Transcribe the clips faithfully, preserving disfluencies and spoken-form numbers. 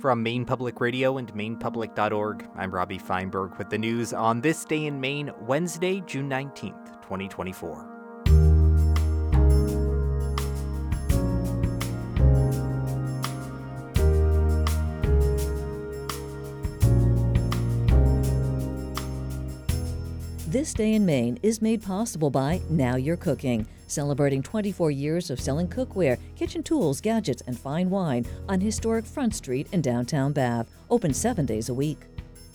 From Maine Public Radio and maine public dot org, I'm Robbie Feinberg with the news on this day in Maine, Wednesday, June nineteenth, twenty twenty-four. This Day in Maine is made possible by Now You're Cooking, celebrating twenty-four years of selling cookware, kitchen tools, gadgets, and fine wine on historic Front Street in downtown Bath, open seven days a week.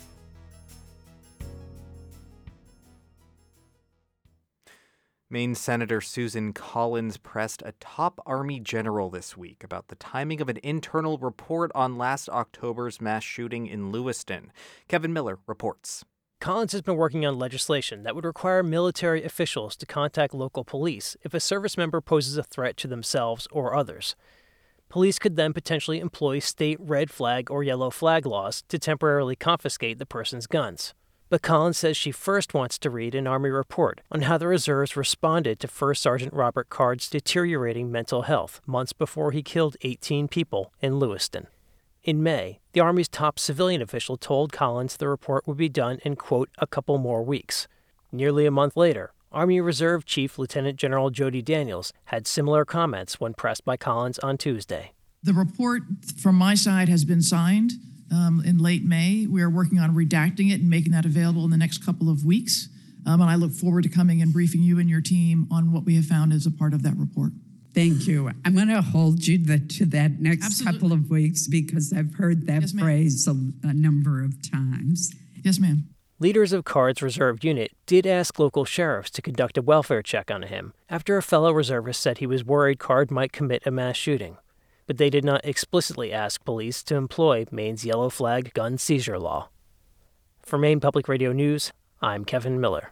Maine Senator Susan Collins pressed a top Army general this week about the timing of an internal report on last October's mass shooting in Lewiston. Kevin Miller reports. Collins has been working on legislation that would require military officials to contact local police if a service member poses a threat to themselves or others. Police could then potentially employ state red flag or yellow flag laws to temporarily confiscate the person's guns. But Collins says she first wants to read an Army report on how the reserves responded to First Sergeant Robert Card's deteriorating mental health months before he killed eighteen people in Lewiston. In May, the Army's top civilian official told Collins the report would be done in, quote, a couple more weeks. Nearly a month later, Army Reserve Chief Lieutenant General Jody Daniels had similar comments when pressed by Collins on Tuesday. The report from my side has been signed um, in late May. We are working on redacting it and making that available in the next couple of weeks. Um, and I look forward to coming and briefing you and your team on what we have found as a part of that report. Thank you. I'm going to hold you the, to that next Absolutely. couple of weeks because I've heard that Yes, phrase a, a number of times. Yes, ma'am. Leaders of Card's reserve unit did ask local sheriffs to conduct a welfare check on him after a fellow reservist said he was worried Card might commit a mass shooting. But they did not explicitly ask police to employ Maine's yellow flag gun seizure law. For Maine Public Radio News, I'm Kevin Miller.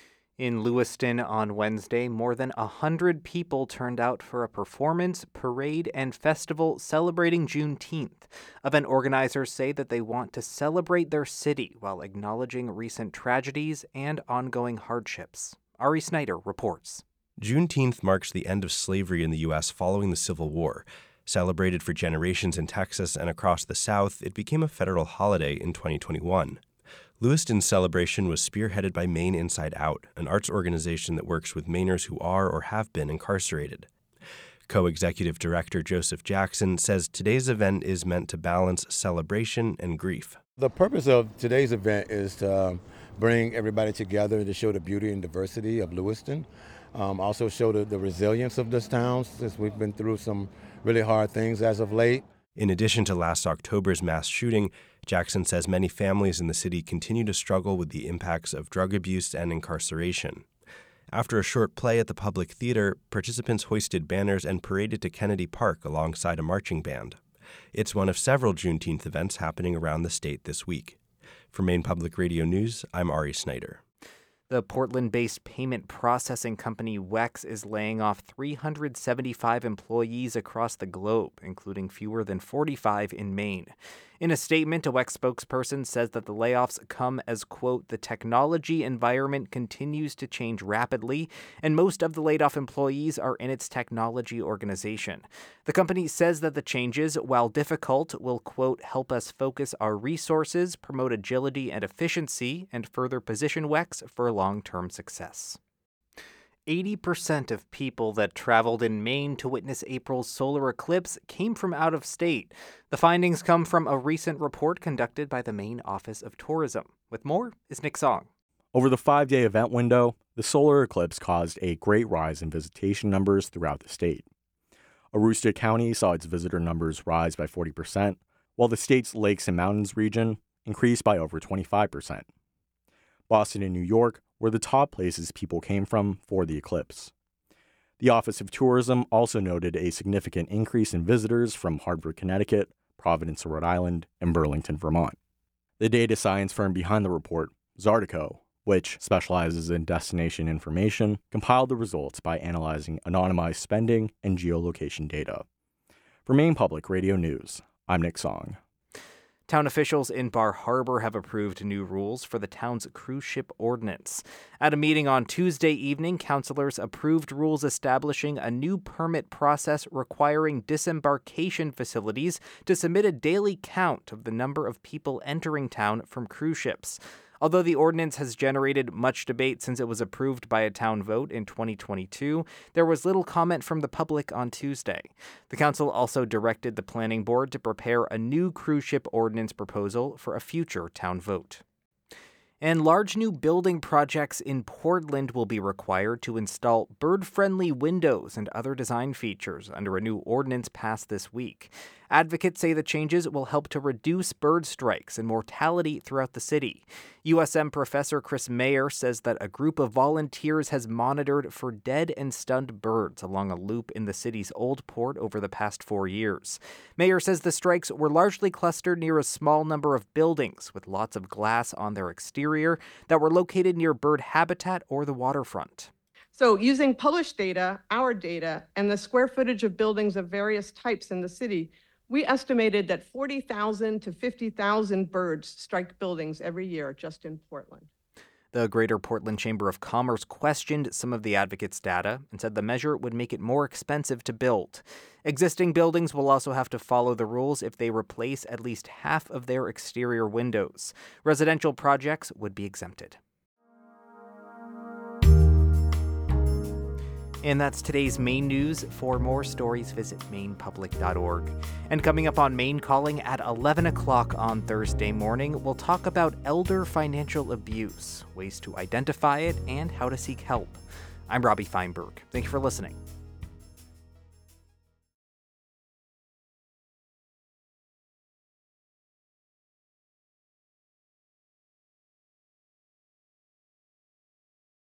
In Lewiston on Wednesday, more than one hundred people turned out for a performance, parade, and festival celebrating Juneteenth. Event organizers say that they want to celebrate their city while acknowledging recent tragedies and ongoing hardships. Ari Snyder reports. Juneteenth marks the end of slavery in the U S following the Civil War. Celebrated for generations in Texas and across the South, it became a federal holiday in twenty twenty-one. Lewiston's celebration was spearheaded by Maine Inside Out, an arts organization that works with Mainers who are or have been incarcerated. Co-executive director Joseph Jackson says today's event is meant to balance celebration and grief. The purpose of today's event is to bring everybody together to show the beauty and diversity of Lewiston. Um, also show the, the resilience of this town since we've been through some really hard things as of late. In addition to last October's mass shooting, Jackson says many families in the city continue to struggle with the impacts of drug abuse and incarceration. After a short play at the Public Theater, participants hoisted banners and paraded to Kennedy Park alongside a marching band. It's one of several Juneteenth events happening around the state this week. For Maine Public Radio News, I'm Ari Snyder. The Portland-based payment processing company WEX is laying off three hundred seventy-five employees across the globe, including fewer than forty-five in Maine. In a statement, a WEX spokesperson says that the layoffs come as, quote, the technology environment continues to change rapidly, and most of the laid-off employees are in its technology organization. The company says that the changes, while difficult, will, quote, help us focus our resources, promote agility and efficiency, and further position WEX for long-term success. eighty percent of people that traveled in Maine to witness April's solar eclipse came from out of state. The findings come from a recent report conducted by the Maine Office of Tourism. With more is Nick Song. Over the five-day event window, the solar eclipse caused a great rise in visitation numbers throughout the state. Aroostook County saw its visitor numbers rise by forty percent, while the state's Lakes and Mountains region increased by over twenty-five percent. Boston and New York were the top places people came from for the eclipse. The Office of Tourism also noted a significant increase in visitors from Hartford, Connecticut, Providence, Rhode Island, and Burlington, Vermont. The data science firm behind the report, Zartico, which specializes in destination information, compiled the results by analyzing anonymized spending and geolocation data. For Maine Public Radio News, I'm Nick Song. Town officials in Bar Harbor have approved new rules for the town's cruise ship ordinance. At a meeting on Tuesday evening, councilors approved rules establishing a new permit process requiring disembarkation facilities to submit a daily count of the number of people entering town from cruise ships. Although the ordinance has generated much debate since it was approved by a town vote in twenty twenty-two, there was little comment from the public on Tuesday. The council also directed the planning board to prepare a new cruise ship ordinance proposal for a future town vote. And large new building projects in Portland will be required to install bird-friendly windows and other design features under a new ordinance passed this week. Advocates say the changes will help to reduce bird strikes and mortality throughout the city. U S M professor Chris Mayer says that a group of volunteers has monitored for dead and stunned birds along a loop in the city's Old Port over the past four years. Mayer says the strikes were largely clustered near a small number of buildings with lots of glass on their exterior that were located near bird habitat or the waterfront. So using published data, our data, and the square footage of buildings of various types in the city, we estimated that forty thousand to fifty thousand birds strike buildings every year just in Portland. The Greater Portland Chamber of Commerce questioned some of the advocates' data and said the measure would make it more expensive to build. Existing buildings will also have to follow the rules if they replace at least half of their exterior windows. Residential projects would be exempted. And that's today's Maine news. For more stories, visit maine public dot org. And coming up on Maine Calling at eleven o'clock on Thursday morning, we'll talk about elder financial abuse, ways to identify it, and how to seek help. I'm Robbie Feinberg. Thank you for listening.